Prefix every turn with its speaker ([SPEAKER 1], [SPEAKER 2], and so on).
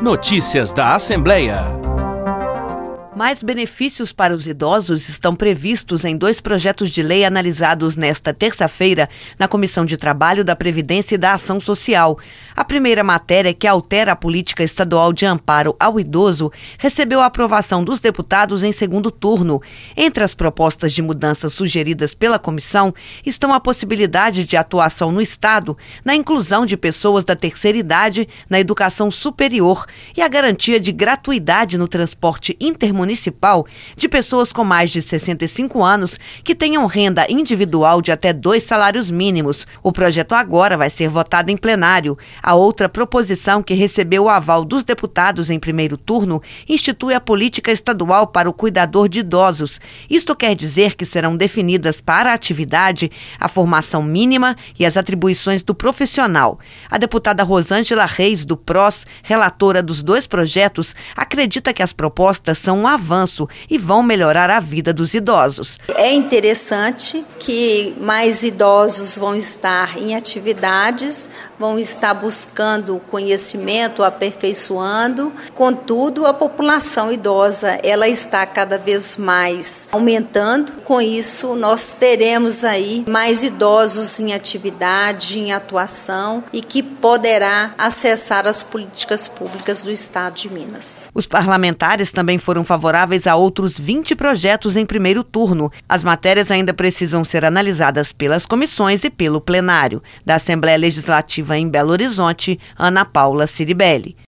[SPEAKER 1] Notícias da Assembleia.
[SPEAKER 2] Mais benefícios para os idosos estão previstos em 2 projetos de lei analisados nesta terça-feira na Comissão de Trabalho, da Previdência e da Ação Social. A primeira matéria, que altera a política estadual de amparo ao idoso, recebeu a aprovação dos deputados em segundo turno. Entre as propostas de mudanças sugeridas pela comissão estão a possibilidade de atuação no Estado, na inclusão de pessoas da terceira idade na educação superior e a garantia de gratuidade no transporte intermunicipal de pessoas com mais de 65 anos que tenham renda individual de até 2 salários mínimos. O projeto agora vai ser votado em plenário. A outra proposição, que recebeu o aval dos deputados em primeiro turno, institui a política estadual para o cuidador de idosos. Isto quer dizer que serão definidas para a atividade a formação mínima e as atribuições do profissional. A deputada Rosângela Reis, do PROS, relatora dos 2 projetos, acredita que as propostas são um avanço e vão melhorar a vida dos idosos.
[SPEAKER 3] É interessante que mais idosos vão estar em atividades, vão estar buscando conhecimento, aperfeiçoando. Contudo, a população idosa, ela está cada vez mais aumentando. Com isso, nós teremos aí mais idosos em atividade, em atuação e que poderá acessar as políticas públicas do Estado de Minas.
[SPEAKER 2] Os parlamentares também foram favoráveis a outros 20 projetos em primeiro turno. As matérias ainda precisam ser analisadas pelas comissões e pelo plenário. Da Assembleia Legislativa em Belo Horizonte, Ana Paula Ciribelli.